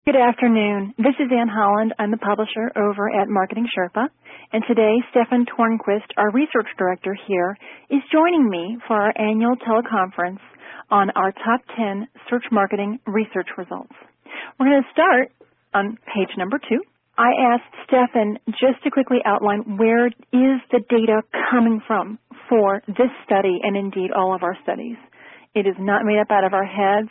Good afternoon. This is Ann Holland. I'm the publisher over at Marketing Sherpa. And today, Stefan Tornquist, our research director here, is joining me for our annual teleconference on our top 10 search marketing research results. We're going to start on page number 2. I asked Stefan just to quickly outline where is the data coming from for this study and indeed all of our studies. It is not made up out of our heads.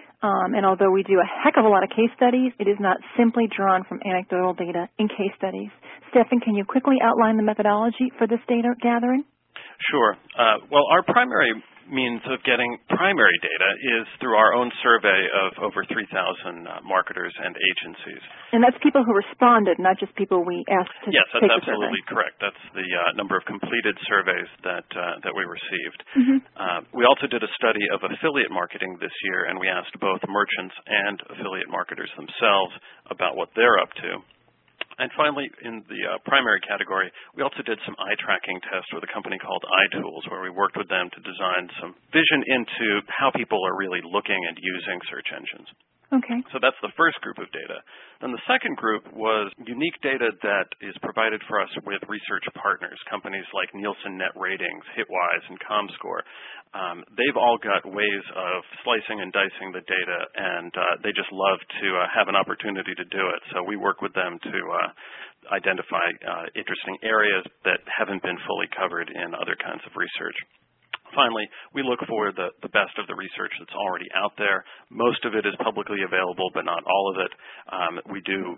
And although we do a heck of a lot of case studies, it is not simply drawn from anecdotal data in case studies. Stefan, can you quickly outline the methodology for this data gathering? Sure. Well, our primary means of getting primary data is through our own survey of over 3,000 marketers and agencies. And that's people who responded, not just people we asked to Yes, take that's the survey. absolutely correct. That's the number of completed surveys that we received. Mm-hmm. We also did a study of affiliate marketing this year, and we asked both merchants and affiliate marketers themselves about what they're up to. And finally, in the primary category, we also did some eye tracking tests with a company called iTools, where we worked with them to design some vision into how people are really looking and using search engines. Okay. So that's the first group of data. Then the second group was unique data that is provided for us with research partners, companies like Nielsen Net Ratings, Hitwise, and Comscore. They've all got ways of slicing and dicing the data, and they just love to have an opportunity to do it. So we work with them to identify interesting areas that haven't been fully covered in other kinds of research. Finally, we look for the best of the research that's already out there. Most of it is publicly available, but not all of it. We do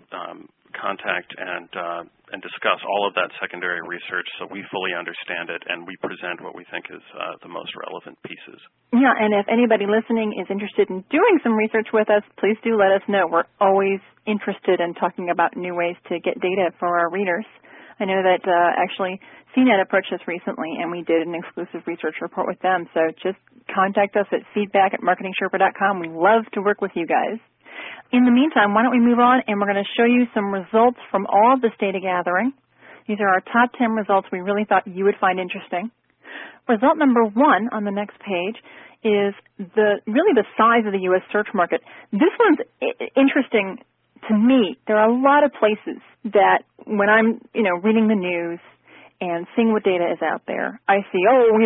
contact and discuss all of that secondary research so we fully understand it, and we present what we think is the most relevant pieces. Yeah, and if anybody listening is interested in doing some research with us, please do let us know. We're always interested in talking about new ways to get data for our readers. I know that actually CNET approached us recently, and we did an exclusive research report with them. So just contact us at feedback@marketingsherpa.com. We love to work with you guys. In the meantime, why don't we move on, and we're going to show you some results from all of this data gathering. These are our top 10 results we really thought you would find interesting. Result number 1 on the next page is really the size of the U.S. search market. This one's interesting to me. There are a lot of places that when I'm, reading the news and seeing what data is out there, I see,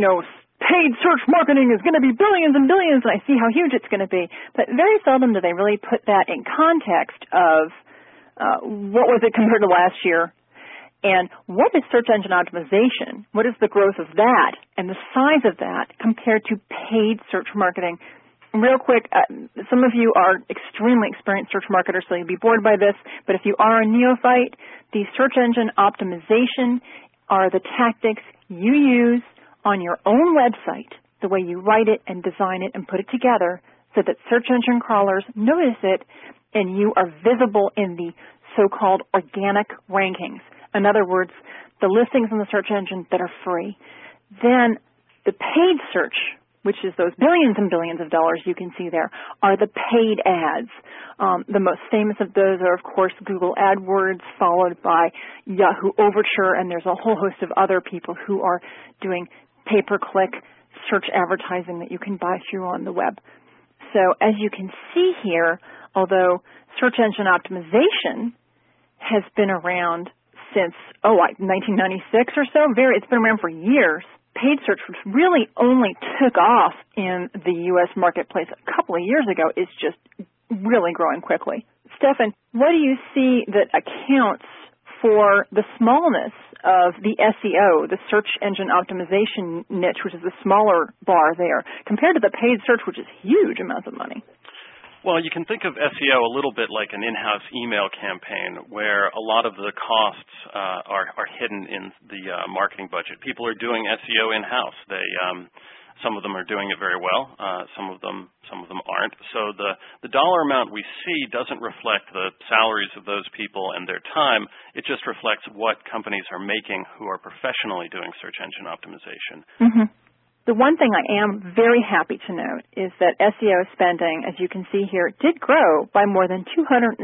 paid search marketing is going to be billions and billions, and I see how huge it's going to be. But very seldom do they really put that in context of what was it compared to last year, and what is search engine optimization? What is the growth of that and the size of that compared to paid search marketing? Real quick, some of you are extremely experienced search marketers, so you'll be bored by this. But if you are a neophyte, the search engine optimization are the tactics you use on your own website, the way you write it and design it and put it together so that search engine crawlers notice it and you are visible in the so-called organic rankings. In other words, the listings in the search engine that are free. Then the paid search, which is those billions and billions of dollars you can see there, are the paid ads. The most famous of those are, of course, Google AdWords, followed by Yahoo Overture, and there's a whole host of other people who are doing pay-per-click search advertising that you can buy through on the web. So as you can see here, although search engine optimization has been around since, 1996 or so, it's been around for years. Paid search, which really only took off in the U.S. marketplace a couple of years ago, is just really growing quickly. Stefan, what do you see that accounts for the smallness of the SEO, the search engine optimization niche, which is the smaller bar there, compared to the paid search, which is huge amounts of money? Well, you can think of SEO a little bit like an in-house email campaign where a lot of the costs are hidden in the marketing budget. People are doing SEO in-house. Some of them are doing it very well. Some of them aren't. So the dollar amount we see doesn't reflect the salaries of those people and their time. It just reflects what companies are making who are professionally doing search engine optimization. Mm-hmm. The one thing I am very happy to note is that SEO spending, as you can see here, did grow by more than 277%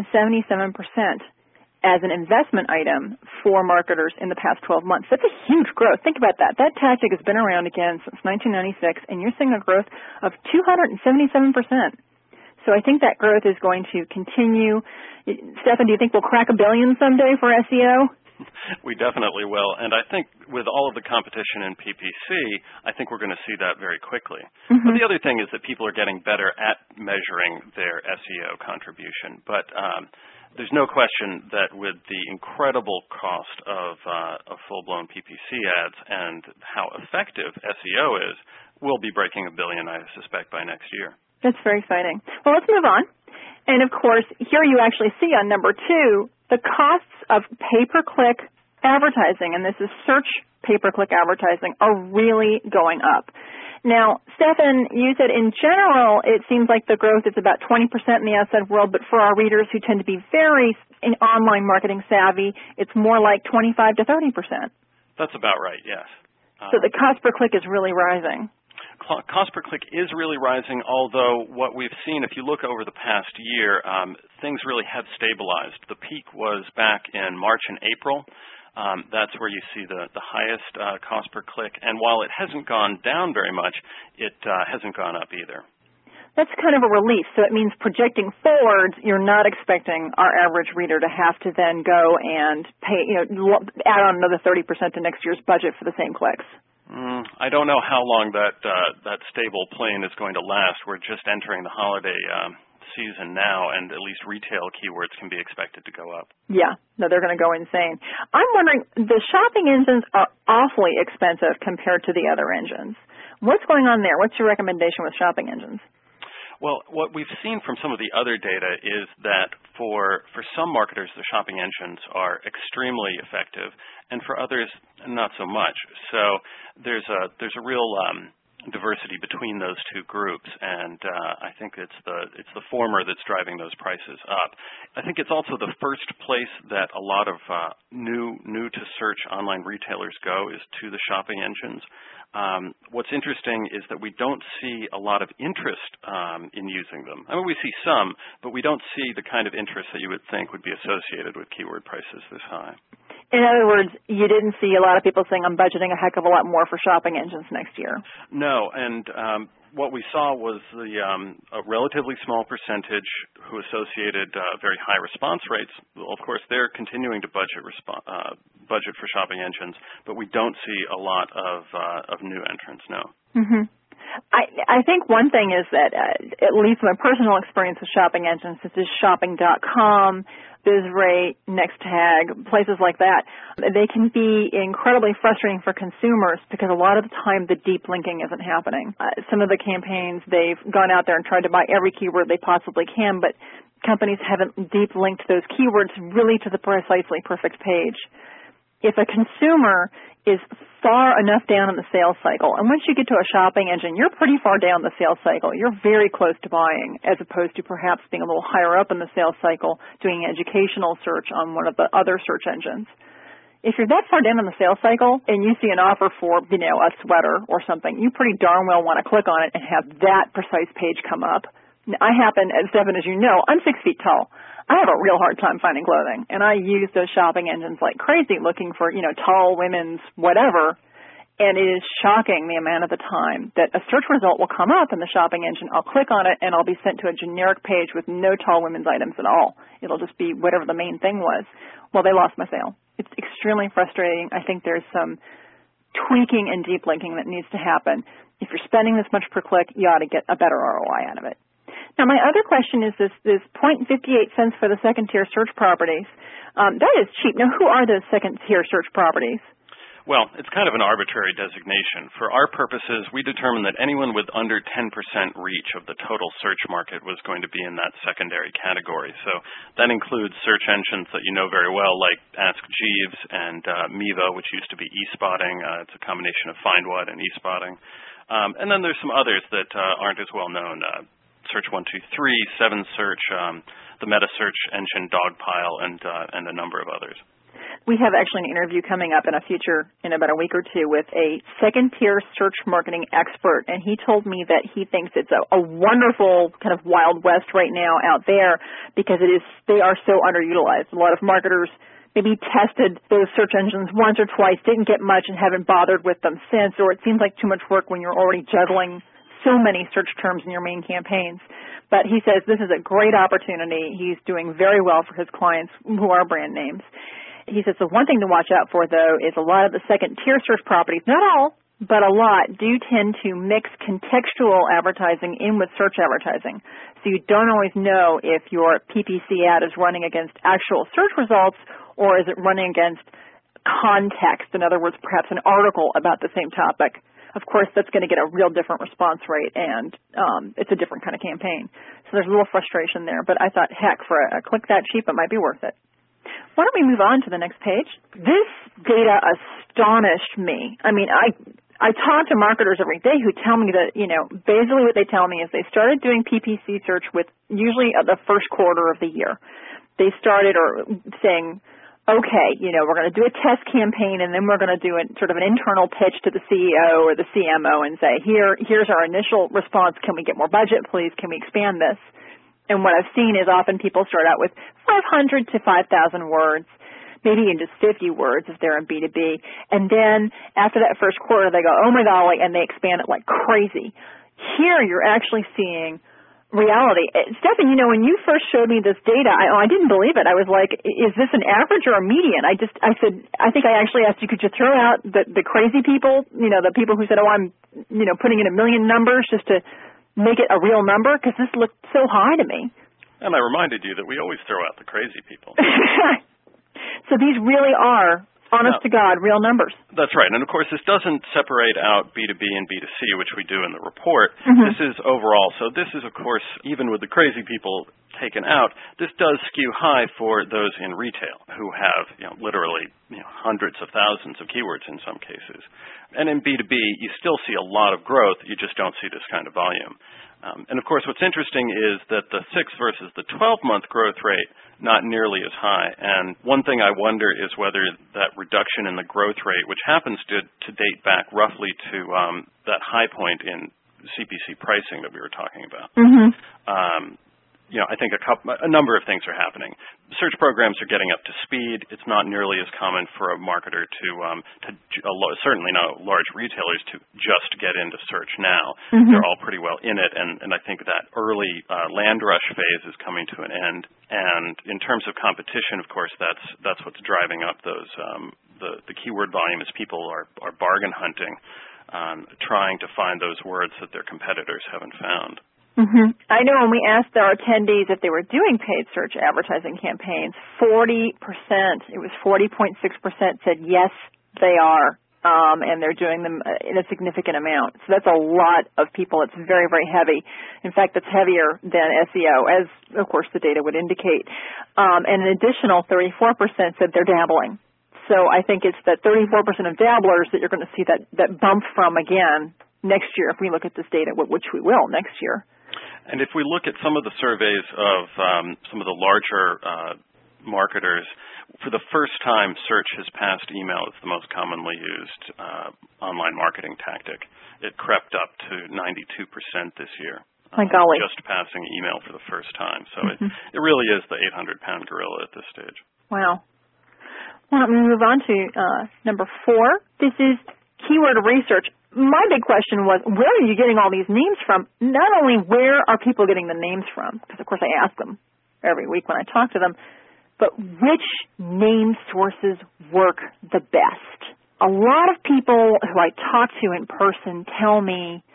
as an investment item for marketers in the past 12 months. That's a huge growth. Think about that. That tactic has been around again since 1996, and you're seeing a growth of 277%. So I think that growth is going to continue. Stefan, do you think we'll crack $1 billion someday for SEO? We definitely will. And I think with all of the competition in PPC, I think we're going to see that very quickly. Mm-hmm. But the other thing is that people are getting better at measuring their SEO contribution. But there's no question that with the incredible cost of full-blown PPC ads and how effective SEO is, we'll be breaking $1 billion, I suspect, by next year. That's very exciting. Well, let's move on. And, of course, here you actually see on number 2 the costs of pay-per-click advertising, and this is search pay-per-click advertising, are really going up. Now, Stefan, you said in general it seems like the growth is about 20% in the outside world, but for our readers who tend to be very online marketing savvy, it's more like 25 to 30%. That's about right, yes. So the cost per click is really rising. Cost per click is really rising, although what we've seen, if you look over the past year, things really have stabilized. The peak was back in March and April. That's where you see the highest cost per click. And while it hasn't gone down very much, it hasn't gone up either. That's kind of a relief. So it means projecting forward, you're not expecting our average reader to have to then go and pay, add on another 30% to next year's budget for the same clicks. I don't know how long that stable plane is going to last. We're just entering the holiday season now, and at least retail keywords can be expected to go up. Yeah, no, they're going to go insane. I'm wondering, the shopping engines are awfully expensive compared to the other engines. What's going on there? What's your recommendation with shopping engines? Well, what we've seen from some of the other data is that for some marketers, the shopping engines are extremely effective, and for others, not so much. So there's a real diversity between those two groups, and I think it's the former that's driving those prices up. I think it's also the first place that a lot of new to search online retailers go is to the shopping engines. What's interesting is that we don't see a lot of interest in using them. I mean, we see some, but we don't see the kind of interest that you would think would be associated with keyword prices this high. In other words, you didn't see a lot of people saying, I'm budgeting a heck of a lot more for shopping engines next year. No, and what we saw was a relatively small percentage who associated very high response rates. Well, of course, they're continuing to budget for shopping engines, but we don't see a lot of new entrants, no. Mm-hmm. I think one thing is that, at least my personal experience with shopping engines, such as shopping.com, BizRate, NextTag, places like that, they can be incredibly frustrating for consumers because a lot of the time the deep linking isn't happening. Some of the campaigns, they've gone out there and tried to buy every keyword they possibly can, but companies haven't deep linked those keywords really to the precisely perfect page. If a consumer is far enough down in the sales cycle, and once you get to a shopping engine, you're pretty far down the sales cycle. You're very close to buying, as opposed to perhaps being a little higher up in the sales cycle, doing an educational search on one of the other search engines. If you're that far down in the sales cycle and you see an offer for, a sweater or something, you pretty darn well want to click on it and have that precise page come up. I happen, as Stefan, as you know, I'm 6 feet tall. I have a real hard time finding clothing, and I use those shopping engines like crazy looking for, tall women's whatever, and it is shocking the amount of the time that a search result will come up in the shopping engine. I'll click on it, and I'll be sent to a generic page with no tall women's items at all. It'll just be whatever the main thing was. Well, they lost my sale. It's extremely frustrating. I think there's some tweaking and deep linking that needs to happen. If you're spending this much per click, you ought to get a better ROI out of it. Now, my other question is this 0.58 cents for the second-tier search properties. That is cheap. Now, who are those second-tier search properties? Well, it's kind of an arbitrary designation. For our purposes, we determined that anyone with under 10% reach of the total search market was going to be in that secondary category. So that includes search engines that you know very well, like Ask Jeeves and Mevo, which used to be eSpotting. It's a combination of FindWhat and eSpotting. And then there's some others that aren't as well known. Search 123, 7Search, the meta search engine Dogpile, and a number of others. We have actually an interview coming up in about a week or two with a second-tier search marketing expert, and he told me that he thinks it's a wonderful kind of Wild West right now out there because they are so underutilized. A lot of marketers maybe tested those search engines once or twice, didn't get much, and haven't bothered with them since, or it seems like too much work when you're already juggling so many search terms in your main campaigns. But he says this is a great opportunity. He's doing very well for his clients who are brand names. He says the one thing to watch out for, though, is a lot of the second-tier search properties, not all, but a lot, do tend to mix contextual advertising in with search advertising. So you don't always know if your PPC ad is running against actual search results or is it running against context, in other words, perhaps an article about the same topic. Of course, that's going to get a real different response rate, and it's a different kind of campaign. So there's a little frustration there, but I thought, heck, for a click that cheap, it might be worth it. Why don't we move on to the next page? This data astonished me. I mean, I talk to marketers every day who tell me that, basically what they tell me is they started doing PPC search with usually the first quarter of the year. They started saying, okay, we're going to do a test campaign and then we're going to do sort of an internal pitch to the CEO or the CMO and say, here's our initial response. Can we get more budget, please? Can we expand this? And what I've seen is often people start out with 500 to 5,000 words, maybe in just 50 words if they're in B2B. And then after that first quarter, they go, oh my golly, and they expand it like crazy. Here you're actually seeing reality. Stephanie, when you first showed me this data, I didn't believe it. I was like, is this an average or a median? I said, I think I actually asked you, could you throw out the crazy people, the people who said, oh, I'm, putting in a million numbers just to make it a real number? Because this looked so high to me. And I reminded you that we always throw out the crazy people. So these really are, honest to God, real numbers. That's right. And, of course, this doesn't separate out B2B and B2C, which we do in the report. This is overall. So this is, of course, even with the crazy people taken out, this does skew high for those in retail who have, literally, hundreds of thousands of keywords in some cases. And in B2B, you still see a lot of growth. You just don't see this kind of volume. And, of course, what's interesting is that the 6 versus the 12-month growth rate, not nearly as high. And one thing I wonder is whether that reduction in the growth rate, which happens to date back roughly to that high point in CPC pricing that we were talking about. I think a number of things are happening. Search programs are getting up to speed. It's not nearly as common for a marketer certainly not large retailers, to just get into search now. They're all pretty well in it, and I think that early land rush phase is coming to an end. And in terms of competition, of course, that's what's driving up those the keyword volume as people are bargain hunting, trying to find those words that their competitors haven't found. I know when we asked our attendees if they were doing paid search advertising campaigns, 40%, it was 40.6% said yes, they are, and they're doing them in a significant amount. So that's a lot of people. It's very, very heavy. In fact, it's heavier than SEO, as, of course, the data would indicate. And an additional 34% said they're dabbling. So I think it's that 34% of dabblers that you're going to see that bump from again next year if we look at this data, which we will next year. And if we look at some of the surveys of some of the larger marketers, for the first time, search has passed email as the most commonly used online marketing tactic. It crept up to 92% this year. My golly. Just passing email for the first time. So it really is the 800-pound gorilla at this stage. Wow. Well, let me move on to number 4. This is keyword research. My big question was, where are you getting all these names from? Not only where are people getting the names from, because, of course, I ask them every week when I talk to them, but which name sources work the best? A lot of people who I talk to in person tell me,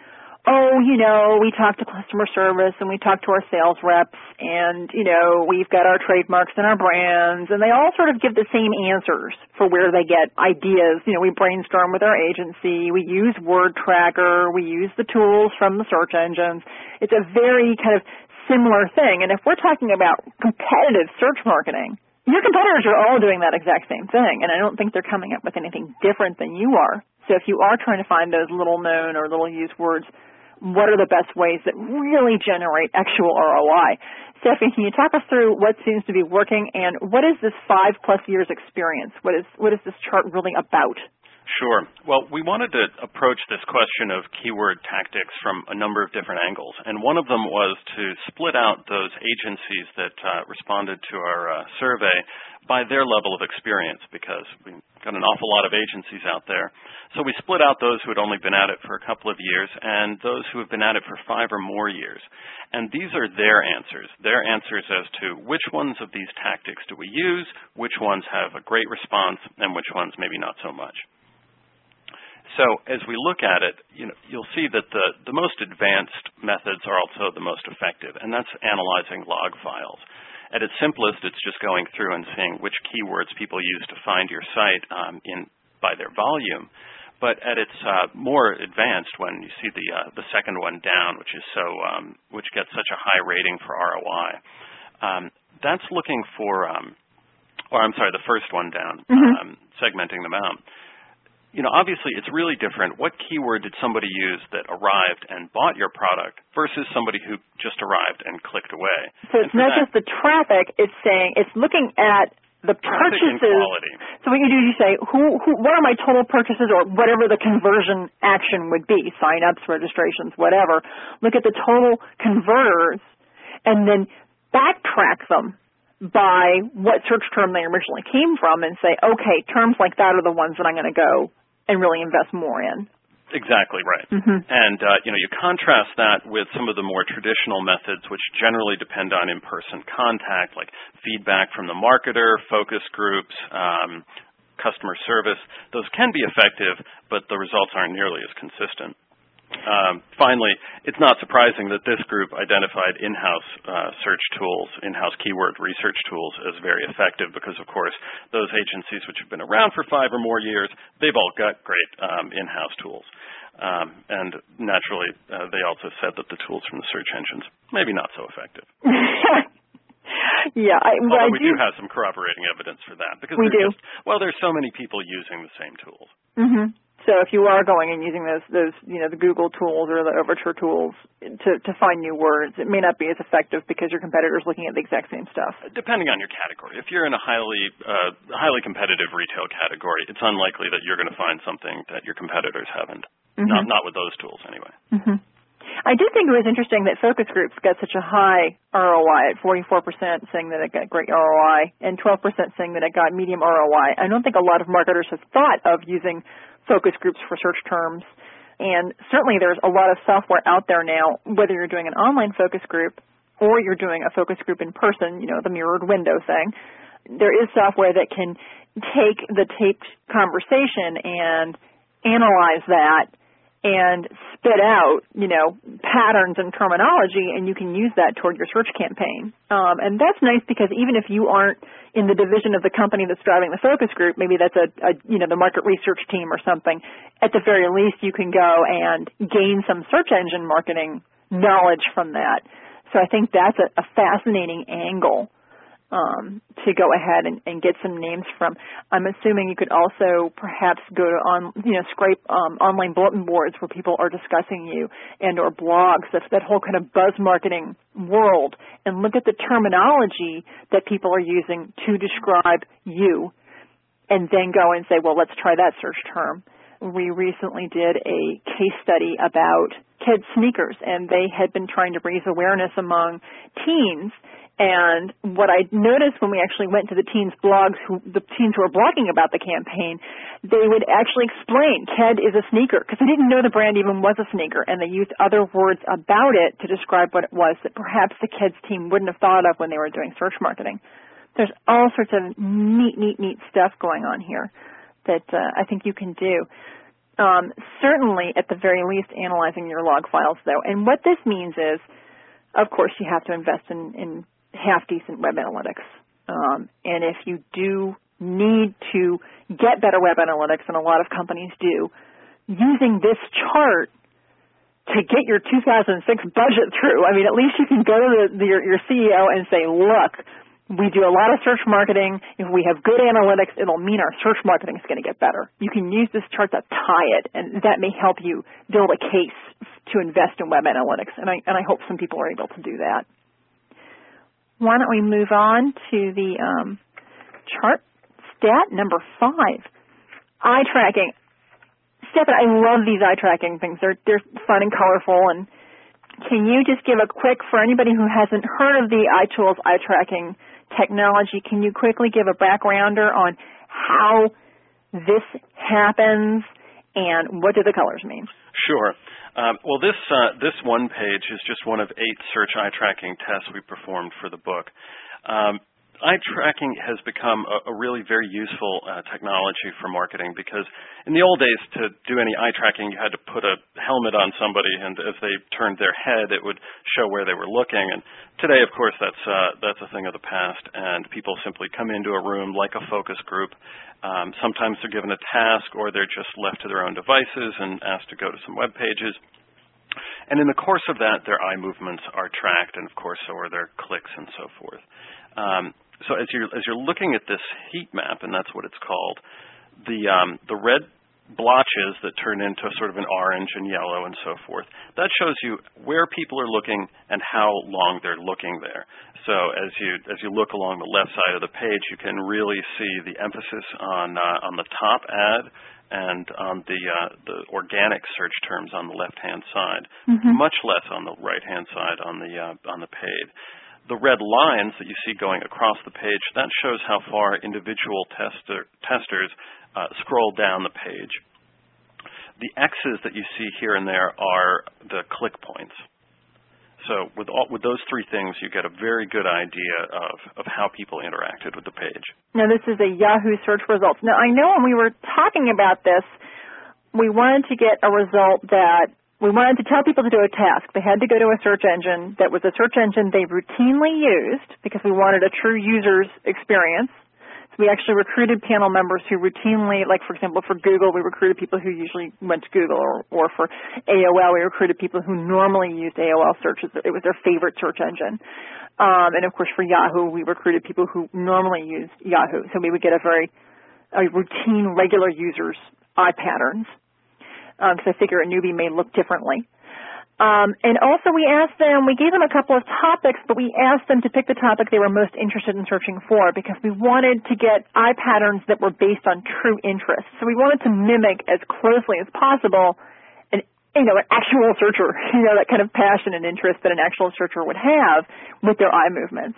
we talk to customer service and we talk to our sales reps and, we've got our trademarks and our brands, and they all sort of give the same answers for where they get ideas. We brainstorm with our agency. We use Word Tracker. We use the tools from the search engines. It's a very kind of similar thing. And if we're talking about competitive search marketing, your competitors are all doing that exact same thing, and I don't think they're coming up with anything different than you are. So if you are trying to find those little known or little used words, what are the best ways that really generate actual ROI? Stephanie, can you talk us through what seems to be working, and what is this 5+ years experience? What is this chart really about? Sure. Well, we wanted to approach this question of keyword tactics from a number of different angles, and one of them was to split out those agencies that responded to our survey by their level of experience, because we've got an awful lot of agencies out there. So we split out those who had only been at it for a couple of years and those who have been at it for 5 or more years. And these are their answers as to which ones of these tactics do we use, which ones have a great response, and which ones maybe not so much. So as we look at it, you'll see that the most advanced methods are also the most effective, and that's analyzing log files. At its simplest, it's just going through and seeing which keywords people use to find your site by their volume. But at its more advanced, when you see the second one down, which gets such a high rating for ROI, that's looking for, the first one down, segmenting them out. Obviously, it's really different. What keyword did somebody use that arrived and bought your product versus somebody who just arrived and clicked away? So it's not just the traffic. It's looking at the purchases. So what you do is you say, what are my total purchases, or whatever the conversion action would be, sign-ups, registrations, whatever. Look at the total converters and then backtrack them by what search term they originally came from and say, okay, terms like that are the ones that I'm going to go and really invest more in. Exactly right. And, you contrast that with some of the more traditional methods, which generally depend on in-person contact, like feedback from the marketer, focus groups, customer service. Those can be effective, but the results aren't nearly as consistent. Finally, it's not surprising that this group identified in-house search tools, in-house keyword research tools as very effective because, of course, those agencies which have been around for 5 or more years, they've all got great in-house tools. And naturally, they also said that the tools from the search engines, maybe not so effective. Yeah. Although we do have some corroborating evidence for that. Because there's so many people using the same tools. So if you are going and using those the Google tools or the Overture tools to find new words, it may not be as effective because your competitor's looking at the exact same stuff. Depending on your category. If you're in a highly competitive retail category, it's unlikely that you're going to find something that your competitors haven't. Not with those tools, anyway. I did think it was interesting that focus groups got such a high ROI at 44% saying that it got great ROI and 12% saying that it got medium ROI. I don't think a lot of marketers have thought of using focus groups for search terms. And certainly there's a lot of software out there now, whether you're doing an online focus group or you're doing a focus group in person, the mirrored window thing. There is software that can take the taped conversation and analyze that and spit out, patterns and terminology, and you can use that toward your search campaign. And that's nice because even if you aren't in the division of the company that's driving the focus group, maybe that's the market research team or something, at the very least you can go and gain some search engine marketing knowledge from that. So I think that's a fascinating angle to go ahead and get some names from. I'm assuming you could also perhaps go to scrape online bulletin boards where people are discussing you and or blogs, that whole kind of buzz marketing world, and look at the terminology that people are using to describe you and then go and say, well, let's try that search term. We recently did a case study about kids' sneakers, and they had been trying to raise awareness among teens. And what I noticed when we actually went to the teens' blogs, the teens who were blogging about the campaign, they would actually explain Ked is a sneaker because they didn't know the brand even was a sneaker, and they used other words about it to describe what it was that perhaps the kids' team wouldn't have thought of when they were doing search marketing. There's all sorts of neat stuff going on here that I think you can do. Certainly, at the very least, analyzing your log files, though. And what this means is, of course, you have to invest in half-decent web analytics. And if you do need to get better web analytics, and a lot of companies do, using this chart to get your 2006 budget through, I mean, at least you can go to your CEO and say, look, we do a lot of search marketing. If we have good analytics, it'll mean our search marketing is going to get better. You can use this chart to tie it, and that may help you build a case to invest in web analytics. And I hope some people are able to do that. Why don't we move on to the chart stat number 5, eye tracking. Stephanie, I love these eye tracking things. They're fun and colorful. And can you just give a quick, for anybody who hasn't heard of the iTools eye tracking technology, can you quickly give a backgrounder on how this happens and what do the colors mean? Sure. Well, this one page is just one of 8 search eye tracking tests we performed for the book. Eye tracking has become a really very useful technology for marketing because in the old days to do any eye tracking you had to put a helmet on somebody and as they turned their head it would show where they were looking, and today of course that's a thing of the past and people simply come into a room like a focus group. Sometimes they're given a task or they're just left to their own devices and asked to go to some web pages. And in the course of that, their eye movements are tracked, and of course, so are their clicks and so forth. So as you're looking at this heat map, and that's what it's called, the red blotches that turn into sort of an orange and yellow and so forth, that shows you where people are looking and how long they're looking there. So as you look along the left side of the page, you can really see the emphasis on the top ad and on the organic search terms on the left-hand side, much less on the right-hand side on the paid. The red lines that you see going across the page, that shows how far individual testers scroll down the page. The X's that you see here and there are the click points. So with those 3 things, you get a very good idea of how people interacted with the page. Now, this is a Yahoo search results. Now, I know when we were talking about this, we wanted to get a result that we wanted to tell people to do a task. They had to go to a search engine that was a search engine they routinely used because we wanted a true user's experience. So we actually recruited panel members who routinely, like for example for Google, we recruited people who usually went to Google, or for AOL, we recruited people who normally used AOL searches. It was their favorite search engine. And of course for Yahoo, we recruited people who normally used Yahoo. So we would get a routine, regular user's eye patterns. Because I figure a newbie may look differently. And also we gave them a couple of topics, but we asked them to pick the topic they were most interested in searching for because we wanted to get eye patterns that were based on true interest. So we wanted to mimic as closely as possible an actual searcher, that kind of passion and interest that an actual searcher would have with their eye movements.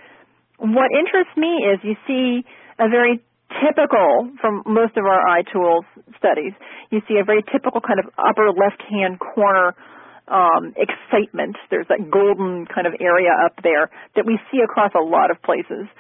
What interests me is you see a very typical, from most of our iTools studies, you see a very typical kind of upper left-hand corner excitement. There's that golden kind of area up there that we see across a lot of places.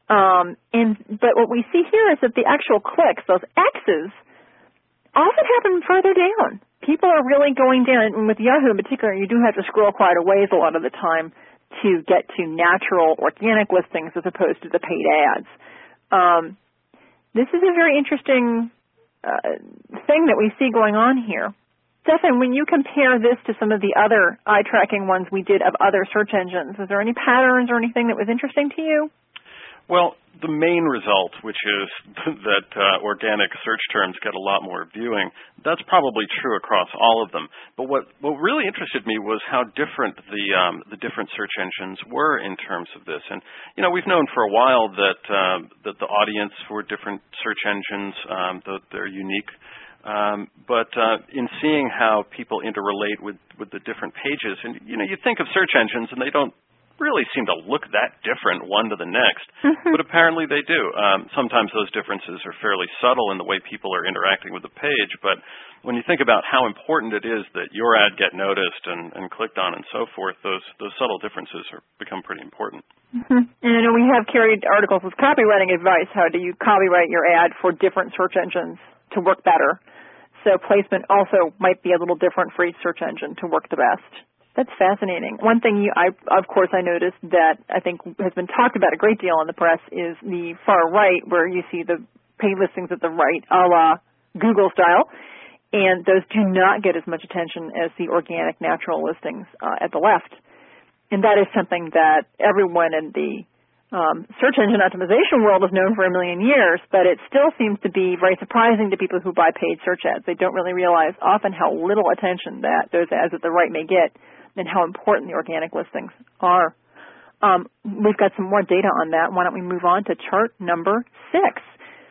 But what we see here is that the actual clicks, those X's, often happen further down. People are really going down, and with Yahoo in particular, you do have to scroll quite a ways a lot of the time to get to natural organic listings as opposed to the paid ads. This is a very interesting thing that we see going on here. Stefan, when you compare this to some of the other eye tracking ones we did of other search engines, is there any patterns or anything that was interesting to you? Well, the main result, which is that organic search terms get a lot more viewing, that's probably true across all of them. But what really interested me was how different the different search engines were in terms of this. And we've known for a while that the audience for different search engines they're unique. But in seeing how people interrelate with the different pages, and you think of search engines and they don't really seem to look that different one to the next, but apparently they do. Sometimes those differences are fairly subtle in the way people are interacting with the page, but when you think about how important it is that your ad get noticed and clicked on and so forth, those subtle differences become pretty important. And I know we have carried articles with copywriting advice. How do you copyright your ad for different search engines to work better? So placement also might be a little different for each search engine to work the best. That's fascinating. One thing I noticed that I think has been talked about a great deal in the press is the far right, where you see the paid listings at the right, a la Google style, and those do not get as much attention as the organic natural listings at the left. And that is something that everyone in the search engine optimization world has known for a million years, but it still seems to be very surprising to people who buy paid search ads. They don't really realize often how little attention that those ads at the right may get and how important the organic listings are. We've got some more data on that. Why don't we move on to chart number 6?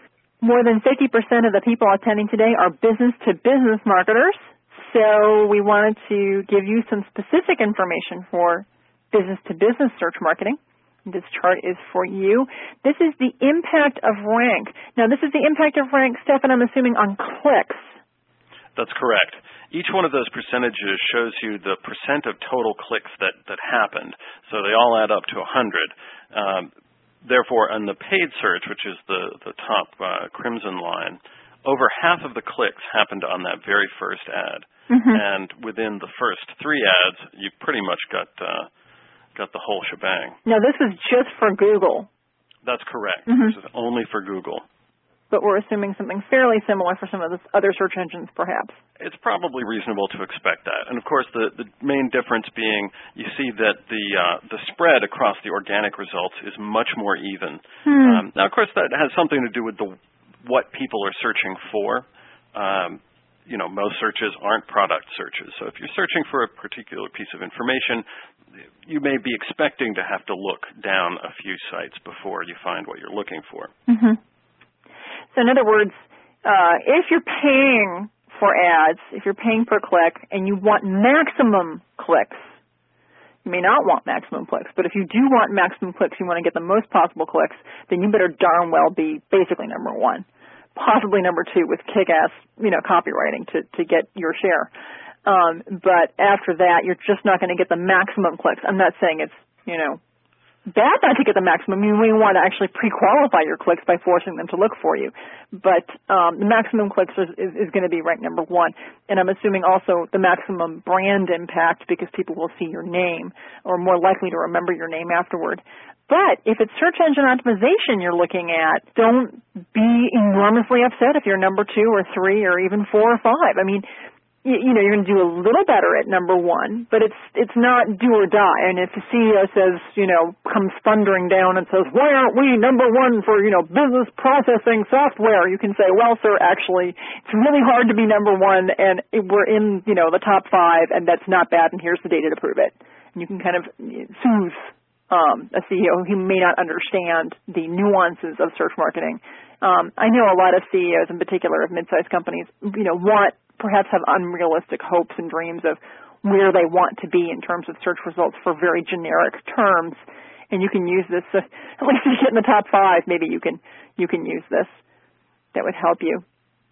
More than 50% of the people attending today are business-to-business marketers, so we wanted to give you some specific information for business-to-business search marketing. This chart is for you. This is the impact of rank. Now, this is the impact of rank, Stefan, I'm assuming, on clicks. That's correct. Each one of those percentages shows you the percent of total clicks that happened. So they all add up to 100. Therefore, on the paid search, which is the top crimson line, over half of the clicks happened on that very first ad. And within the first 3 ads, you pretty much got the whole shebang. Now, this is just for Google. That's correct. This is only for Google. But we're assuming something fairly similar for some of the other search engines, perhaps. It's probably reasonable to expect that. And, of course, the main difference being you see that the spread across the organic results is much more even. Now, of course, that has something to do with what people are searching for. Most searches aren't product searches. So if you're searching for a particular piece of information, you may be expecting to have to look down a few sites before you find what you're looking for. So in other words, if you're paying for ads, if you're paying per click and you want maximum clicks, you may not want maximum clicks, but if you do want maximum clicks, you want to get the most possible clicks, then you better darn well be basically number 1. Possibly number 2 with kick-ass, copywriting to get your share. But after that, you're just not going to get the maximum clicks. I'm not saying it's, bad not to get the maximum. You may want to actually pre-qualify your clicks by forcing them to look for you. But the maximum clicks is going to be ranked number 1. And I'm assuming also the maximum brand impact because people will see your name or more likely to remember your name afterward. But if it's search engine optimization you're looking at, don't be enormously upset if you're number 2 or 3 or even 4 or 5. I mean, you're going to do a little better at number 1, but it's not do or die. And if the CEO says, comes thundering down and says, why aren't we number 1 for, business processing software? You can say, well, sir, actually, it's really hard to be number 1, and we're in, the top 5, and that's not bad, and here's the data to prove it. And you can kind of soothe a CEO who may not understand the nuances of search marketing. I know a lot of CEOs, in particular of mid-sized companies, perhaps have unrealistic hopes and dreams of where they want to be in terms of search results for very generic terms. And you can use this, at least if you get in the top 5, maybe you can use this. That would help you.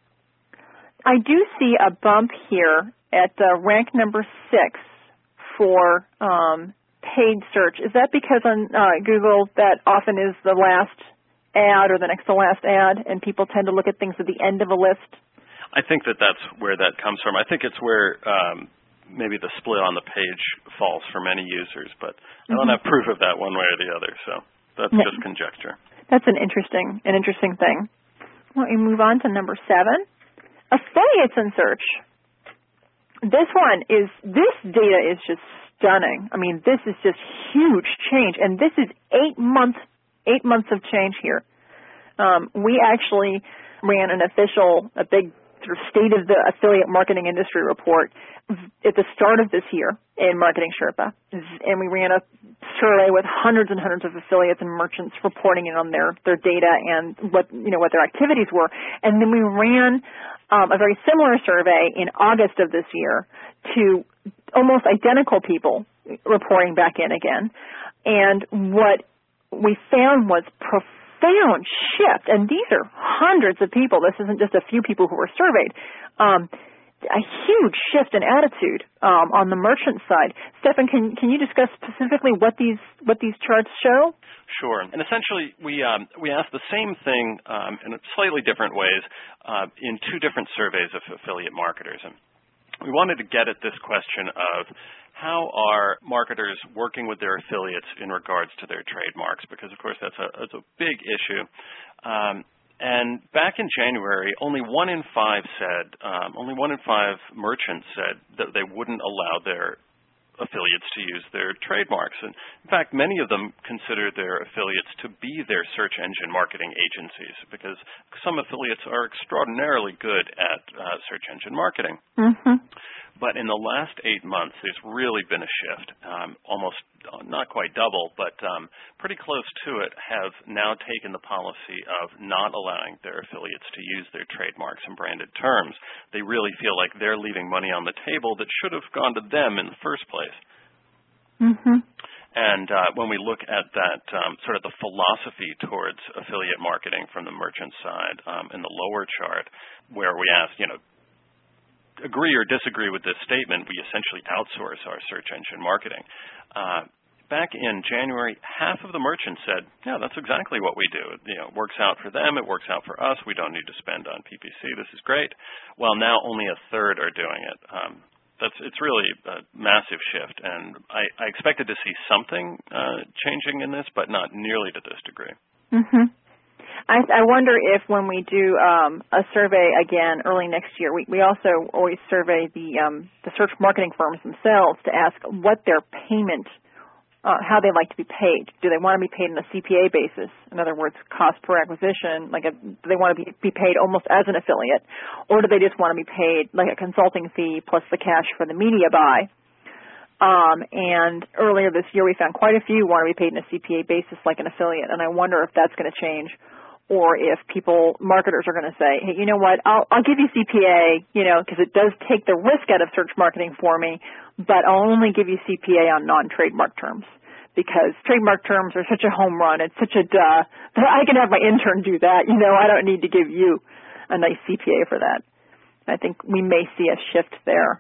I do see a bump here at rank number 6 for paid search. Is that because on Google that often is the last ad or the next to last ad, and people tend to look at things at the end of a list? I think that's where that comes from. I think it's where maybe the split on the page falls for many users, but I don't have proof of that one way or the other, so that's just conjecture. That's an interesting thing. Let me move on to number 7, affiliates in search. This data is just stunning. I mean, this is just huge change, and this is 8 months of change here. We actually ran a big sort of state of the affiliate marketing industry report at the start of this year in Marketing Sherpa, and we ran a survey with hundreds and hundreds of affiliates and merchants reporting in on their data and what their activities were. And then we ran a very similar survey in August of this year to almost identical people reporting back in again. And what we found was profound shift, and these are hundreds of people. This isn't just a few people who were surveyed. A huge shift in attitude on the merchant side. Stefan, can you discuss specifically what these charts show? Sure. And essentially, we asked the same thing in slightly different ways in 2 different surveys of affiliate marketers. And we wanted to get at this question of how are marketers working with their affiliates in regards to their trademarks, because, of course, that's a big issue. And back in January, only 1 in 5 merchants said that they wouldn't allow their affiliates to use their trademarks. And in fact, many of them consider their affiliates to be their search engine marketing agencies, because some affiliates are extraordinarily good at search engine marketing. But in the last 8 months, there's really been a shift. Almost not quite double, but pretty close to it, have now taken the policy of not allowing their affiliates to use their trademarks and branded terms. They really feel like they're leaving money on the table that should have gone to them in the first place. Mm-hmm. And when we look at that sort of the philosophy towards affiliate marketing from the merchant side in the lower chart, where we ask, agree or disagree with this statement, we essentially outsource our search engine marketing. Back in January, half of the merchants said, yeah, that's exactly what we do. It works out for them. It works out for us. We don't need to spend on PPC. This is great. Well, now only a third are doing it. It's really a massive shift, and I expected to see something changing in this, but not nearly to this degree. Mm-hmm. I wonder if when we do a survey again early next year, we also always survey the search marketing firms themselves to ask what their payment, how they like to be paid. Do they want to be paid on a CPA basis? In other words, cost per acquisition. Do they want to be paid almost as an affiliate, or do they just want to be paid like a consulting fee plus the cash for the media buy? And earlier this year, we found quite a few want to be paid on a CPA basis like an affiliate, and I wonder if that's going to change, or if marketers are going to say, hey, you know what, I'll give you CPA, because it does take the risk out of search marketing for me, but I'll only give you CPA on non-trademark terms, because trademark terms are such a home run. It's such a duh. I can have my intern do that. I don't need to give you a nice CPA for that. I think we may see a shift there.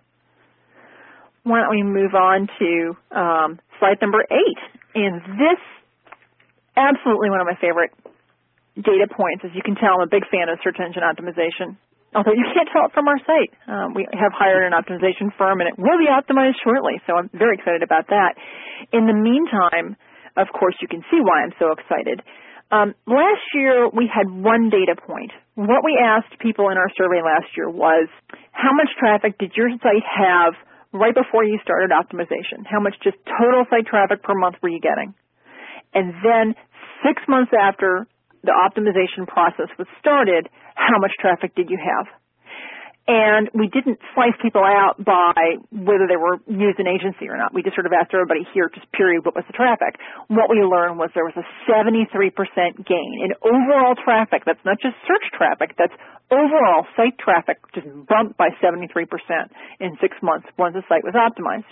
Why don't we move on to slide number 8? And this, absolutely one of my favorite data points. As you can tell, I'm a big fan of search engine optimization, although you can't tell it from our site. We have hired an optimization firm, and it will be optimized shortly, so I'm very excited about that. In the meantime, of course, you can see why I'm so excited. Last year, we had one data point. What we asked people in our survey last year was, how much traffic did your site have right before you started optimization? How much just total site traffic per month were you getting? And then 6 months after the optimization process was started, how much traffic did you have? And we didn't slice people out by whether they were used an agency or not. We just sort of asked everybody here, just period, what was the traffic? What we learned was there was a 73% gain in overall traffic. That's not just search traffic. That's overall site traffic just bumped by 73% in 6 months once the site was optimized.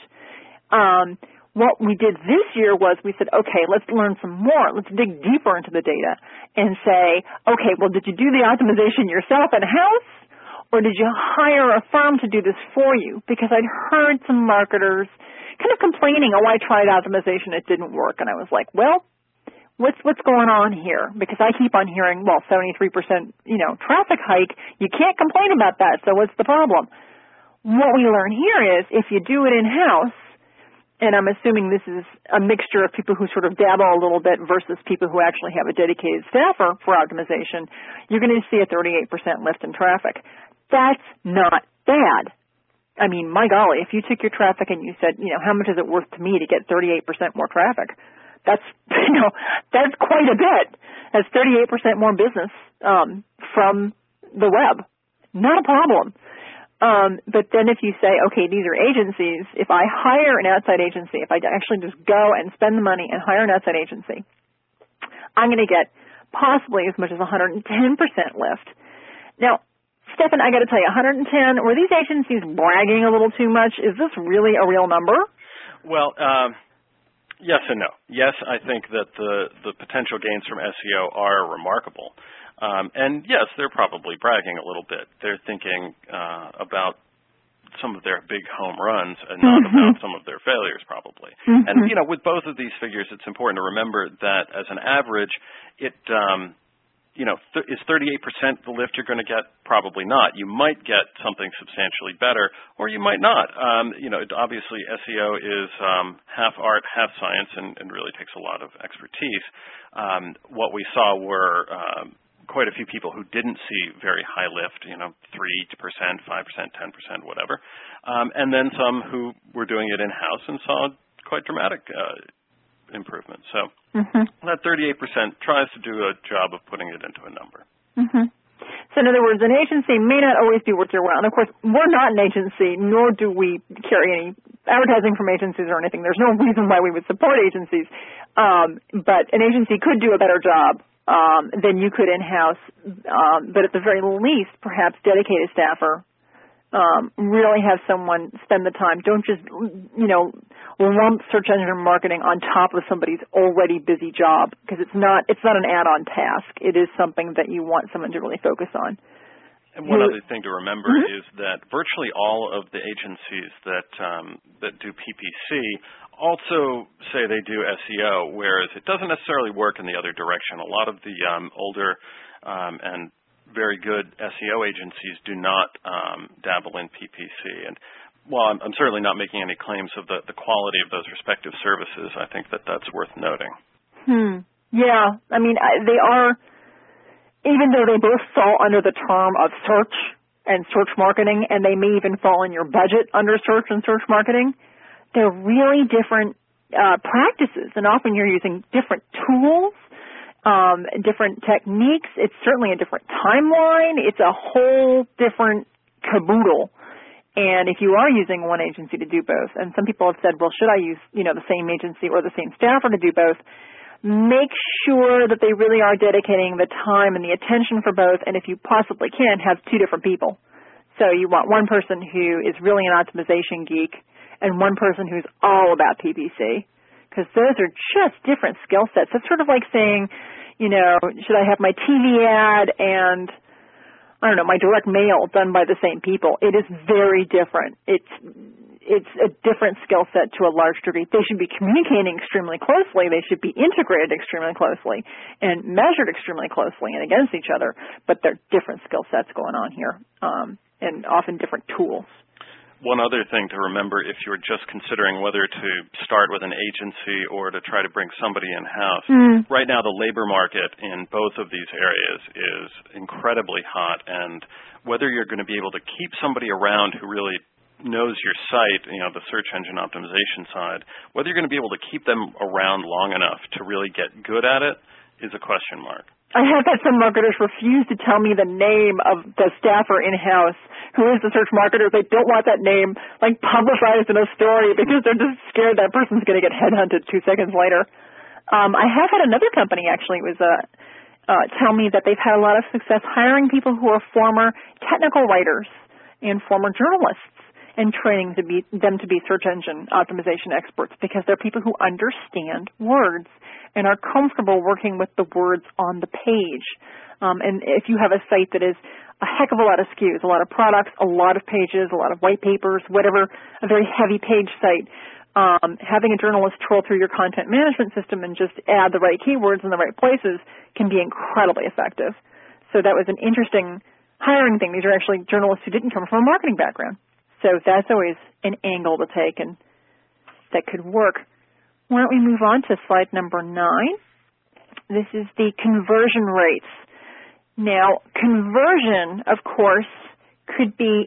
What we did this year was we said, okay, let's learn some more. Let's dig deeper into the data and say, okay, well, did you do the optimization yourself in-house, or did you hire a firm to do this for you? Because I'd heard some marketers kind of complaining, oh, I tried optimization, it didn't work. And I was like, well, what's going on here? Because I keep on hearing, well, 73%, traffic hike. You can't complain about that, so what's the problem? What we learn here is if you do it in-house, and I'm assuming this is a mixture of people who sort of dabble a little bit versus people who actually have a dedicated staffer for optimization, you're going to see a 38% lift in traffic. That's not bad. I mean, my golly, if you took your traffic and you said, how much is it worth to me to get 38% more traffic? That's, that's quite a bit. That's 38% more business from the web. Not a problem. But then if you say, okay, these are agencies, if I hire an outside agency, if I actually just go and spend the money and hire an outside agency, I'm going to get possibly as much as 110% lift. Now, Stefan, I got to tell you, 110, were these agencies bragging a little too much? Is this really a real number? Well, yes and no. Yes, I think that the potential gains from SEO are remarkable. And yes, they're probably bragging a little bit. They're thinking about some of their big home runs and not about some of their failures, probably. And, with both of these figures, it's important to remember that as an average, it, is 38% the lift you're going to get? Probably not. You might get something substantially better, or you might not. Obviously, SEO is half art, half science, and really takes a lot of expertise. What we saw were quite a few people who didn't see very high lift, 3%, 5%, 10%, whatever. And then some who were doing it in-house and saw quite dramatic improvement. So that 38% tries to do a job of putting it into a number. So in other words, an agency may not always do what they're well. And of course, we're not an agency, nor do we carry any advertising from agencies or anything. There's no reason why we would support agencies. But an agency could do a better job than you could in-house. But at the very least, perhaps dedicate a staffer. Really have someone spend the time. Don't just, lump search engine marketing on top of somebody's already busy job, because it's not an add-on task. It is something that you want someone to really focus on. And one other thing to remember is that virtually all of the agencies that do PPC also say they do SEO, whereas it doesn't necessarily work in the other direction. A lot of the older and very good SEO agencies do not dabble in PPC. And while I'm certainly not making any claims of the quality of those respective services, I think that that's worth noting. Yeah. I mean, they are, even though they both fall under the term of search and search marketing, and they may even fall in your budget under search and search marketing, they're really different practices. And often you're using different tools, different techniques. It's certainly a different timeline. It's a whole different caboodle. And if you are using one agency to do both, and some people have said, well, should I use, the same agency or the same staffer to do both? Make sure that they really are dedicating the time and the attention for both, and if you possibly can, have two different people. So you want one person who is really an optimization geek and one person who's all about PPC, because those are just different skill sets. It's sort of like saying, should I have my TV ad and, my direct mail done by the same people? It is very different. It's a different skill set to a large degree. They should be communicating extremely closely. They should be integrated extremely closely and measured extremely closely and against each other, but they're different skill sets going on here, and often different tools. One other thing to remember if you're just considering whether to start with an agency or to try to bring somebody in-house, right now the labor market in both of these areas is incredibly hot, and whether you're going to be able to keep somebody around who really knows your site, the search engine optimization side, whether you're going to be able to keep them around long enough to really get good at it is a question mark. I have had some marketers refuse to tell me the name of the staffer in-house who is the search marketer. They don't want that name publicized in a story because they're just scared that person's going to get headhunted 2 seconds later. I have had another company actually tell me that they've had a lot of success hiring people who are former technical writers and former journalists and training them to be search engine optimization experts, because they're people who understand words and are comfortable working with the words on the page. And if you have a site that is a heck of a lot of SKUs, a lot of products, a lot of pages, a lot of white papers, whatever, a very heavy page site, having a journalist troll through your content management system and just add the right keywords in the right places can be incredibly effective. So that was an interesting hiring thing. These are actually journalists who didn't come from a marketing background. So that's always an angle to take, and that could work. Why don't we move on to slide number 9? This is the conversion rates. Now, conversion, of course, could be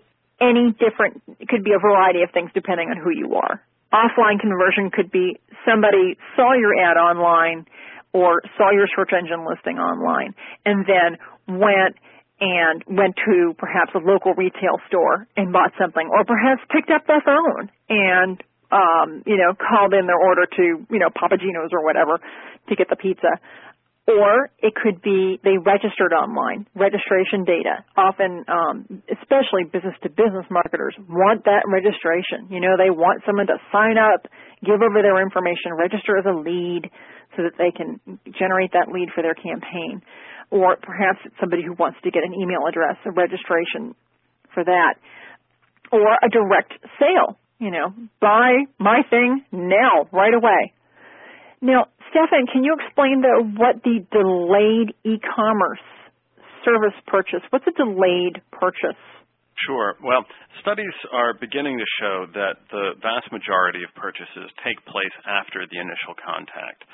it could be a variety of things depending on who you are. Offline conversion could be somebody saw your ad online or saw your search engine listing online and then went to perhaps a local retail store and bought something, or perhaps picked up the phone and, called in their order to, Papa Gino's or whatever to get the pizza. Or it could be they registered online, registration data. Often, especially business-to-business marketers want that registration. They want someone to sign up, give over their information, register as a lead so that they can generate that lead for their campaign. Or perhaps it's somebody who wants to get an email address, a registration for that. Or a direct sale, buy my thing now, right away. Now, Stefan, can you explain, though, what the delayed e-commerce service purchase, what's a delayed purchase? Sure. Well, studies are beginning to show that the vast majority of purchases take place after the initial contact.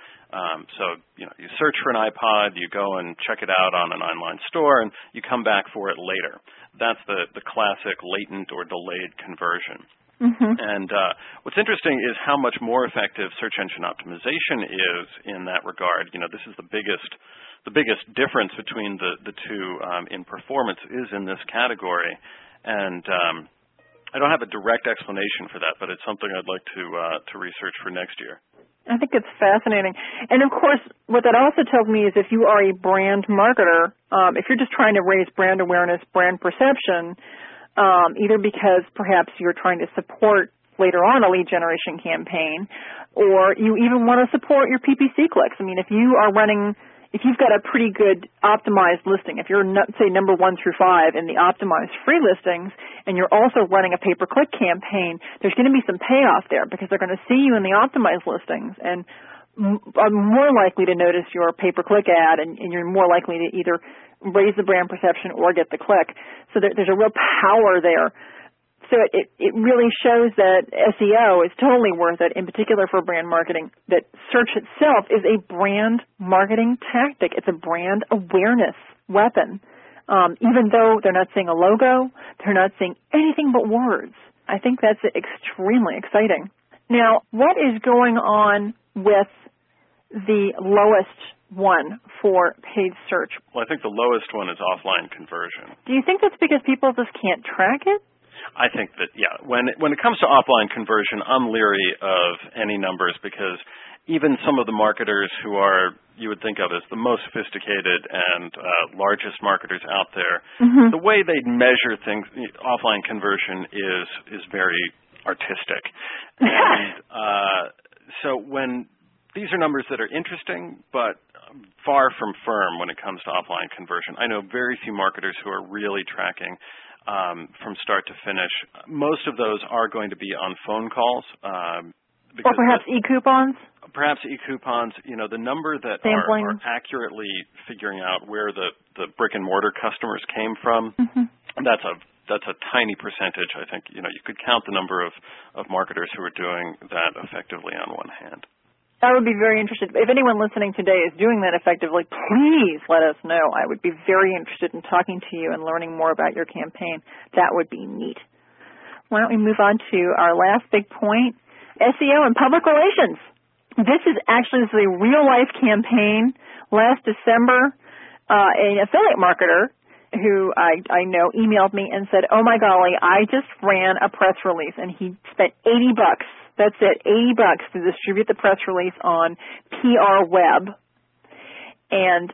You search for an iPod, you go and check it out on an online store, and you come back for it later. That's the classic latent or delayed conversion. And what's interesting is how much more effective search engine optimization is in that regard. This is the biggest difference between the two in performance is in this category. And I don't have a direct explanation for that, but it's something I'd like to research for next year. I think it's fascinating. And, of course, what that also tells me is if you are a brand marketer, if you're just trying to raise brand awareness, brand perception, either because perhaps you're trying to support later on a lead generation campaign, or you even want to support your PPC clicks. I mean, if you've got a pretty good optimized listing, if you're, say, number 1 through 5 in the optimized free listings, and you're also running a pay-per-click campaign, there's going to be some payoff there because they're going to see you in the optimized listings and are more likely to notice your pay-per-click ad, and you're more likely to either raise the brand perception or get the click. So there's a real power there. So it really shows that SEO is totally worth it, in particular for brand marketing, that search itself is a brand marketing tactic. It's a brand awareness weapon. Even though they're not seeing a logo, they're not seeing anything but words. I think that's extremely exciting. Now, what is going on with the lowest one for paid search? Well, I think the lowest one is offline conversion. Do you think that's because people just can't track it? I think that, yeah, when it comes to offline conversion, I'm leery of any numbers because even some of the marketers who you would think of as the most sophisticated and largest marketers out there, the way they measure things, offline conversion is very artistic. And so when these are numbers that are interesting, but far from firm when it comes to offline conversion. I know very few marketers who are really tracking from start to finish. Most of those are going to be on phone calls. Or perhaps e-coupons? Perhaps e-coupons. The number that are accurately figuring out where the brick-and-mortar customers came from, that's a tiny percentage. I think, you could count the number of marketers who are doing that effectively on one hand. I would be very interested. If anyone listening today is doing that effectively, please let us know. I would be very interested in talking to you and learning more about your campaign. That would be neat. Why don't we move on to our last big point, SEO and public relations. This is a real-life campaign. Last December, an affiliate marketer who I know emailed me and said, oh, my golly, I just ran a press release, and he spent $80. That's it, $80 to distribute the press release on PR Web. And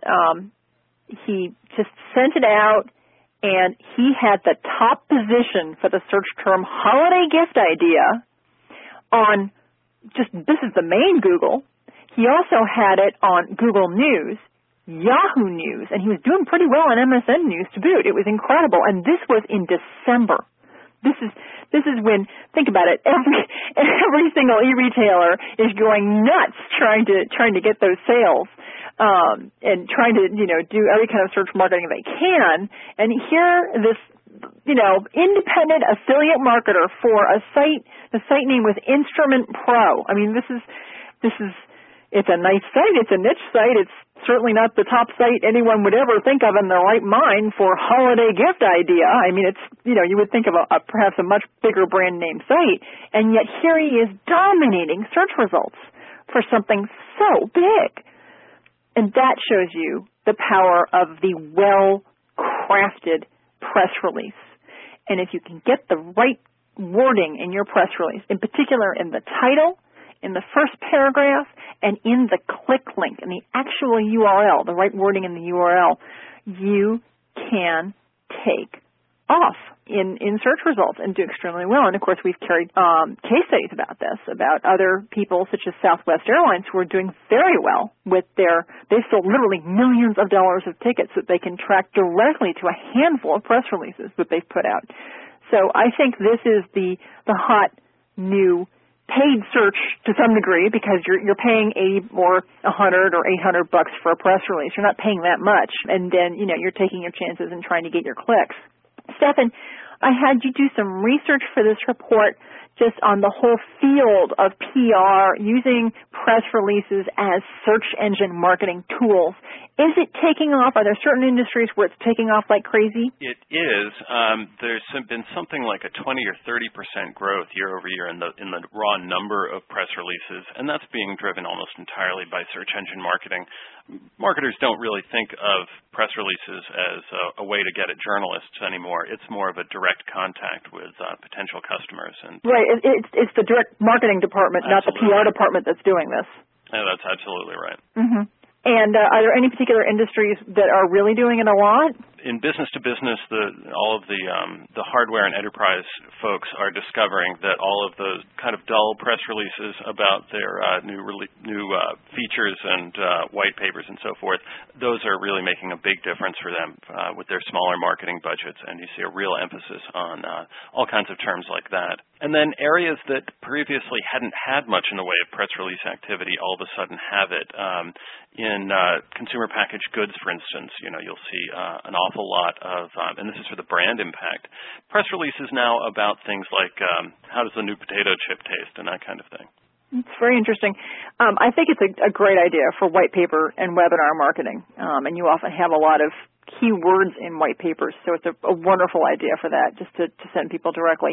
he just sent it out, and he had the top position for the search term holiday gift idea on this is the main Google. He also had it on Google News, Yahoo News, and he was doing pretty well on MSN News to boot. It was incredible, and this was in December. This is when, think about it, every single e-retailer is going nuts trying to get those sales, and trying to, do every kind of search marketing they can. And here this, independent affiliate marketer for a site, the site name was Instrument Pro. I mean, it's a nice site. It's a niche site. It's certainly not the top site anyone would ever think of in their right mind for holiday gift idea. I mean, it's, you would think of perhaps a much bigger brand name site, and yet here he is dominating search results for something so big. And that shows you the power of the well-crafted press release. And if you can get the right wording in your press release, in particular in the title, in the first paragraph, and in the click link, in the actual URL, the right wording in the URL, you can take off in search results and do extremely well. And, of course, we've carried case studies about this, about other people such as Southwest Airlines who are doing very well with they've sold literally millions of dollars of tickets that they can track directly to a handful of press releases that they've put out. So I think this is the hot new paid search to some degree, because you're paying $80 or $100 or $800 for a press release. You're not paying that much, and then you're taking your chances and trying to get your clicks. Stephan, I had you do some research for this report just on the whole field of PR using press releases as search engine marketing tools. Is it taking off? Are there certain industries where it's taking off like crazy? It is. There's been something like a 20 or 30% growth year over year in the raw number of press releases, and that's being driven almost entirely by search engine marketing. marketers don't really think of press releases as a way to get at journalists anymore. It's more of a direct contact with potential customers. And right. It's the direct marketing department, absolutely. not the PR department that's doing this. Yeah, that's absolutely right. Mm-hmm. And are there any particular industries that are really doing it a lot? In business to business, all of the hardware and enterprise folks are discovering that all of those kind of dull press releases about their new features and white papers and so forth, those are really making a big difference for them with their smaller marketing budgets, and you see a real emphasis on all kinds of terms like that. And then areas that previously hadn't had much in the way of press release activity all of a sudden have it. In consumer packaged goods, for instance, you'll see an awful lot of, and this is for the brand impact, press releases now about things like how does the new potato chip taste and that kind of thing. It's very interesting. I think it's a great idea for white paper and webinar marketing, and you often have a lot of keywords in white papers, so it's a wonderful idea for that, just to send people directly.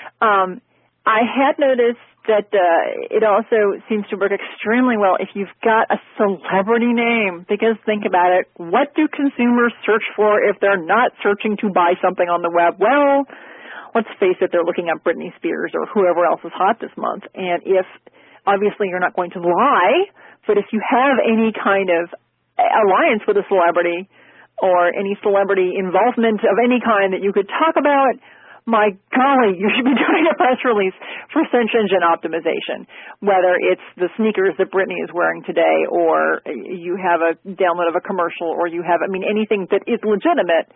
I had noticed that it also seems to work extremely well if you've got a celebrity name, because think about it, what do consumers search for if they're not searching to buy something on the web? Well, let's face it, they're looking up Britney Spears or whoever else is hot this month. And if, obviously you're not going to lie, but if you have any kind of alliance with a celebrity or any celebrity involvement of any kind that you could talk about, my golly, you should be doing a press release for search engine optimization, whether it's the sneakers that Britney is wearing today, or you have a download of a commercial, or you have, anything that is legitimate.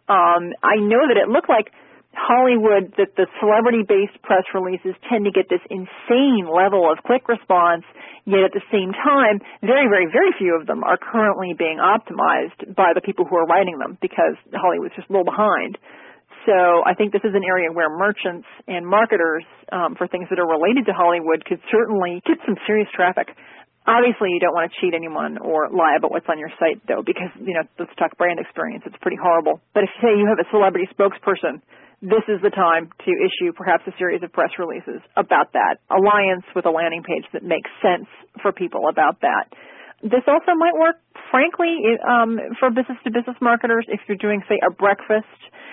I know that it looked like Hollywood, that the celebrity-based press releases tend to get this insane level of click response, yet at the same time, very, very, very few of them are currently being optimized by the people who are writing them, because Hollywood's just a little behind. So I think this is an area where merchants and marketers for things that are related to Hollywood could certainly get some serious traffic. Obviously, you don't want to cheat anyone or lie about what's on your site, though, because, let's talk brand experience. It's pretty horrible. But if, say, you have a celebrity spokesperson, this is the time to issue perhaps a series of press releases about that, alliance with a landing page that makes sense for people about that. This also might work, frankly, for business-to-business marketers if you're doing, say, a breakfast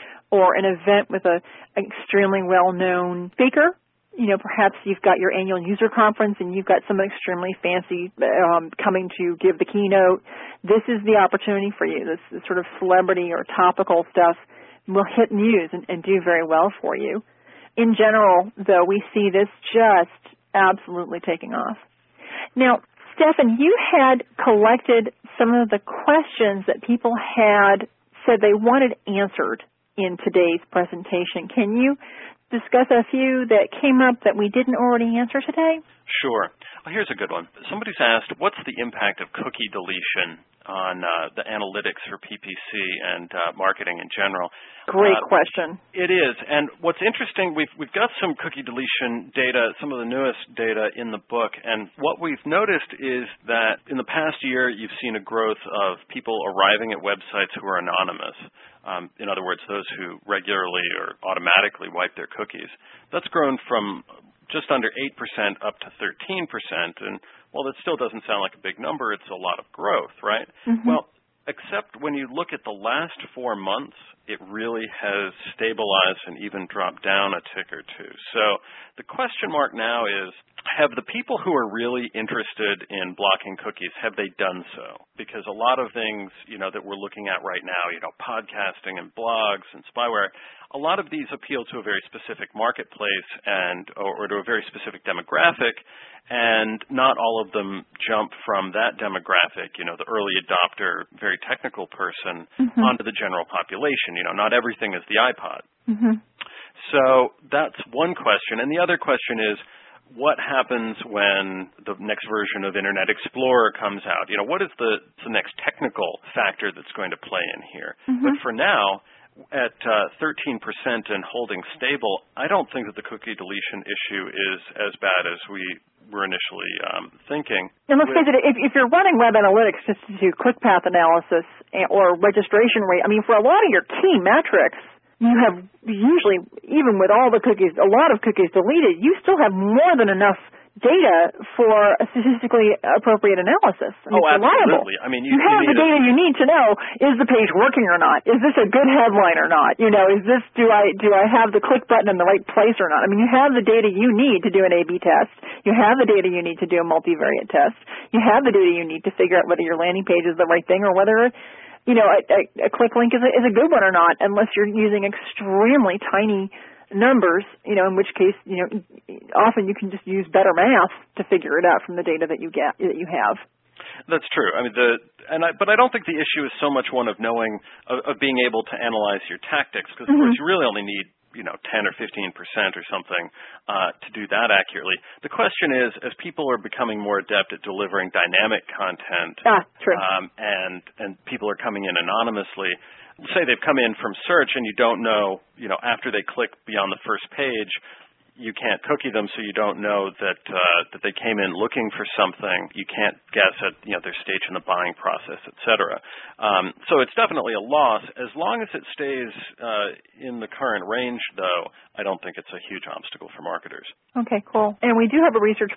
or an event with an extremely well-known speaker. Perhaps you've got your annual user conference and you've got someone extremely fancy coming to give the keynote. This is the opportunity for you. This sort of celebrity or topical stuff will hit news and do very well for you. In general, though, we see this just absolutely taking off. Now, Stefan, you had collected some of the questions that people had said they wanted answered in today's presentation. Can you discuss a few that came up that we didn't already answer today? Sure. Well, here's a good one. Somebody's asked, what's the impact of cookie deletion on the analytics for PPC and marketing in general? Great question. It is. And what's interesting, we've got some cookie deletion data, some of the newest data in the book, and what we've noticed is that in the past year, you've seen a growth of people arriving at websites who are anonymous. In other words, those who regularly or automatically wipe their cookies. That's grown from just under 8% up to 13%. And while that still doesn't sound like a big number, it's a lot of growth, right? Mm-hmm. Well, except when you look at the last 4 months, it really has stabilized and even dropped down a tick or two. So the question mark now is, have the people who are really interested in blocking cookies, have they done so? Because a lot of things, that we're looking at right now, podcasting and blogs and spyware, a lot of these appeal to a very specific marketplace or to a very specific demographic, and not all of them jump from that demographic, the early adopter, very technical person, mm-hmm. onto the general population. Not everything is the iPod. Mm-hmm. So that's one question. And the other question is, what happens when the next version of Internet Explorer comes out? What is the next technical factor that's going to play in here? Mm-hmm. But for now, at 13% and holding stable, I don't think that the cookie deletion issue is as bad as we were initially thinking. And let's face it, if you're running web analytics just to do click path analysis or registration rate, for a lot of your key metrics, you have usually, even with all the cookies, a lot of cookies deleted, you still have more than enough data for a statistically appropriate analysis. Oh, reliable. absolutely. I mean, you have the data you need to know, is the page working or not? Is this a good headline or not? Is this, do I have the click button in the right place or not? I mean, you have the data you need to do an A/B test. You have the data you need to do a multivariate test. You have the data you need to figure out whether your landing page is the right thing or whether a click link is a good one or not, unless you're using extremely tiny numbers, in which case, often you can just use better math to figure it out from the data that you have. That's true. I mean, but I don't think the issue is so much one of knowing, of being able to analyze your tactics, because of course you really only need 10 or 15% or something to do that accurately. The question is, as people are becoming more adept at delivering dynamic content, true. And people are coming in anonymously, say they've come in from search and you don't know, after they click beyond the first page, you can't cookie them, so you don't know that they came in looking for something. You can't guess at their stage in the buying process, et cetera. So it's definitely a loss. As long as it stays in the current range, though, I don't think it's a huge obstacle for marketers. Okay, cool. And we do have a researcher,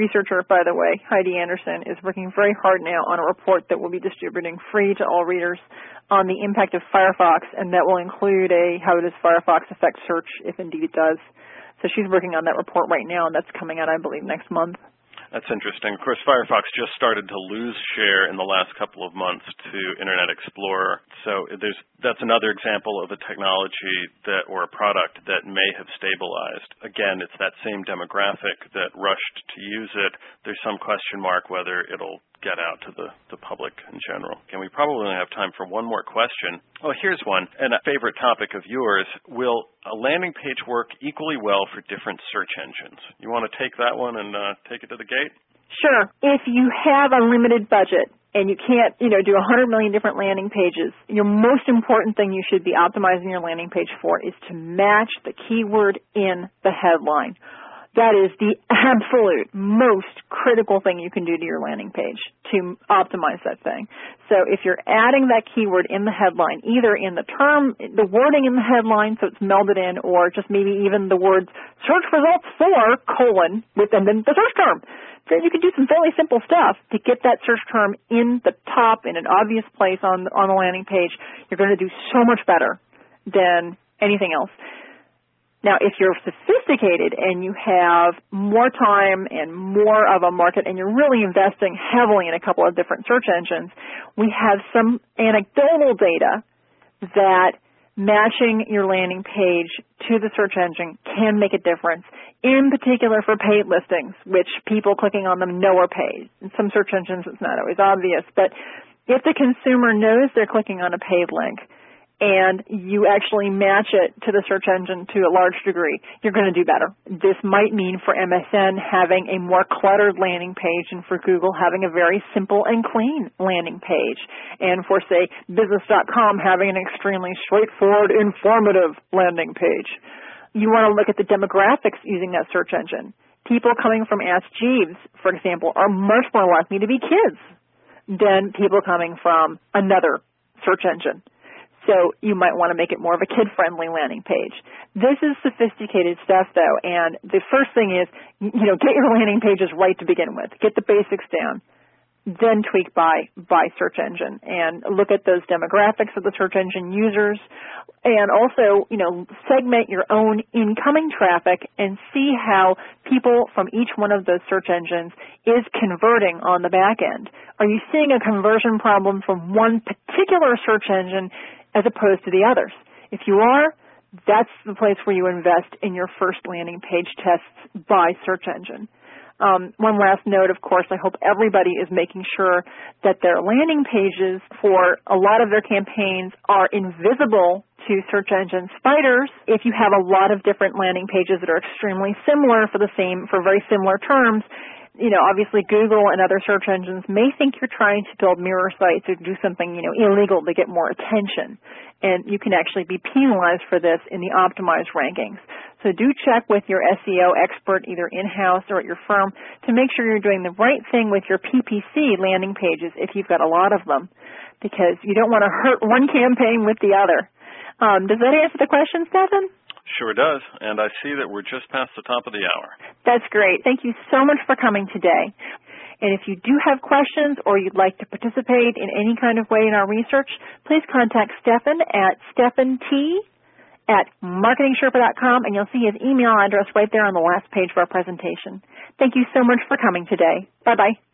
by the way, Heidi Anderson, is working very hard now on a report that we'll be distributing free to all readers on the impact of Firefox, and that will include how does Firefox affect search, if indeed it does. So she's working on that report right now, and that's coming out, I believe, next month. That's interesting. Of course, Firefox just started to lose share in the last couple of months to Internet Explorer. So that's another example of a technology or a product that may have stabilized. Again, it's that same demographic that rushed to use it. There's some question mark whether it'll get out to the public in general. And we probably only have time for one more question. Oh, here's one, and a favorite topic of yours. Will a landing page work equally well for different search engines? You want to take that one and take it to the gate? Sure. If you have a limited budget and you can't, do 100 million different landing pages, your most important thing you should be optimizing your landing page for is to match the keyword in the headline. That is the absolute most critical thing you can do to your landing page to optimize that thing. So if you're adding that keyword in the headline, either in the wording in the headline so it's melded in, or just maybe even the words search results for, and then the search term. So you can do some fairly simple stuff to get that search term in the top in an obvious place on the landing page. You're going to do so much better than anything else. Now, if you're sophisticated and you have more time and more of a market and you're really investing heavily in a couple of different search engines, we have some anecdotal data that matching your landing page to the search engine can make a difference, in particular for paid listings, which people clicking on them know are paid. In some search engines, it's not always obvious, but if the consumer knows they're clicking on a paid link, and you actually match it to the search engine to a large degree, you're going to do better. This might mean for MSN having a more cluttered landing page and for Google having a very simple and clean landing page. And for, say, business.com having an extremely straightforward, informative landing page. You want to look at the demographics using that search engine. People coming from Ask Jeeves, for example, are much more likely to be kids than people coming from another search engine. So you might want to make it more of a kid-friendly landing page. This is sophisticated stuff, though, and the first thing is, get your landing pages right to begin with. Get the basics down. Then tweak by search engine and look at those demographics of the search engine users, and also, segment your own incoming traffic and see how people from each one of those search engines is converting on the back end. Are you seeing a conversion problem from one particular search engine as opposed to the others? If you are, that's the place where you invest in your first landing page tests by search engine. One last note, of course, I hope everybody is making sure that their landing pages for a lot of their campaigns are invisible to search engine spiders. If you have a lot of different landing pages that are extremely similar for very similar terms, obviously Google and other search engines may think you're trying to build mirror sites or do something, illegal to get more attention. And you can actually be penalized for this in the optimized rankings. So do check with your SEO expert, either in-house or at your firm, to make sure you're doing the right thing with your PPC landing pages if you've got a lot of them, because you don't want to hurt one campaign with the other. Does that answer the question, Stefan? Sure does, and I see that we're just past the top of the hour. That's great. Thank you so much for coming today. And if you do have questions or you'd like to participate in any kind of way in our research, please contact Stephan at stephant@marketingsherpa.com, and you'll see his email address right there on the last page of our presentation. Thank you so much for coming today. Bye-bye.